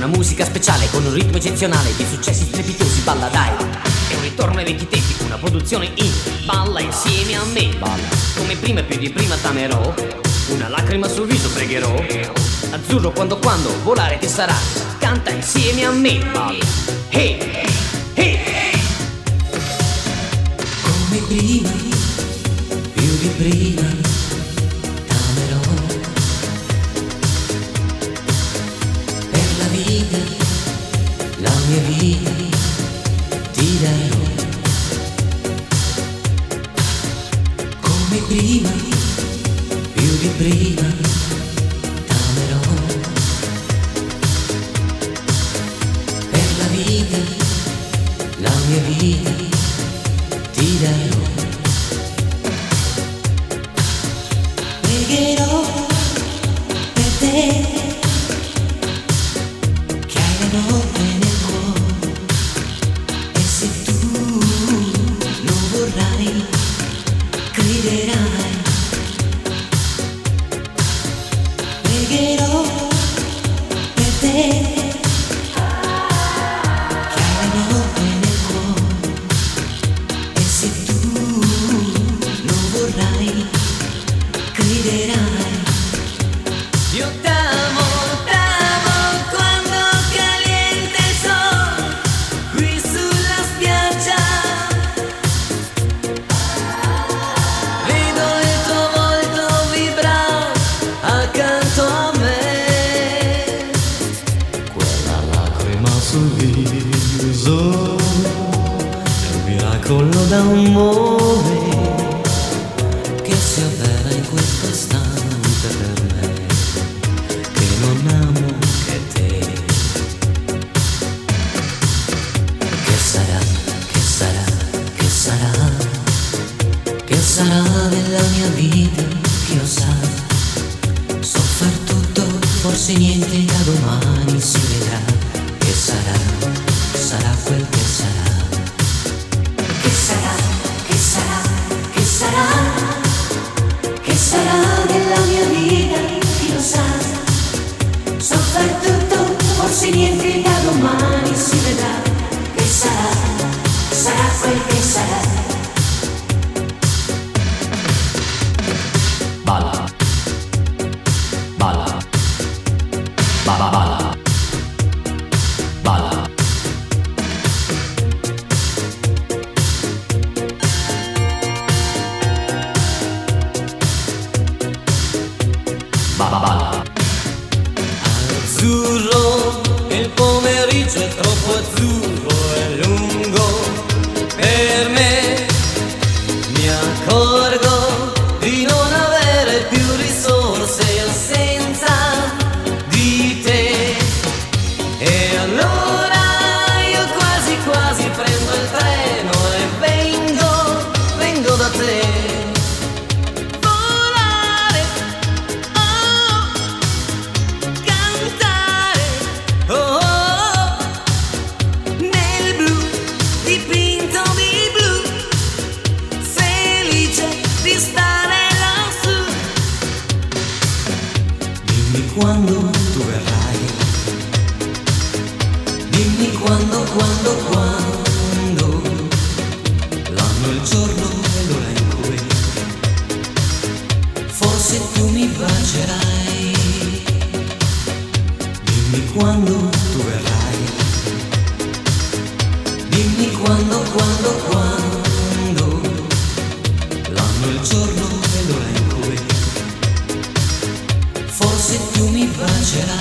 musica speciale con un ritmo eccezionale di successi strepitosi, balla dai. È un ritorno ai vecchi tempi, una produzione in balla insieme a me. Balla come prima e più di prima t'amerò, una lacrima sul viso pregherò. Azzurro quando volare che sarà, canta insieme a me. Balla, hey, hey, hey. Come prima, più di prima t'amerò. Per la vita, la mia vita ti darò. Come prima, più di prima t'amerò. Per la vita, la mia vita ti darò. Pregherò per te che hai la notte nel cuore, e se tu lo vorrai crederai. Pregherò per te che hai la notte nel cuore, e se tu lo vorrai crederai. Io t'amo, t'amo quando caliente il sole qui sulla spiaggia. Vedo il tuo volto vibrare accanto a me. Quella lacrima sul viso è un miracolo d'amore Che si avvera in questo istante per me, che non amo che te. Che sarà, che sarà, che sarà, che sarà della mia vita, chi lo sa. Sofferto tutto, forse niente, da domani si vedrà. Che sarà, sarà quel che sarà. Che sarà, che sarà, che sarà. Che sarà della mia vita, chi lo sa. Sofferto tutto, forse niente, da domani si vedrà. Che sarà, sarà quel che sarà. Balla, balla, balla, balla, balla. Balla, balla. Azzurro, il pomeriggio è troppo azzurro e lungo per me. Mi accorgo di non avere più risorse senza di te. E allora io quasi quasi prendo il treno e vengo da te. Volare, oh, cantare, oh, nel blu, dipinto di blu, felice di stare lassù. Dimmi quando tu verrai. Dimmi quando. L'anno, il giorno e l'ora in cui forse tu mi bacerai. Dimmi quando tu verrai. Dimmi quando. L'anno, il giorno e l'ora in cui forse tu mi bacerai.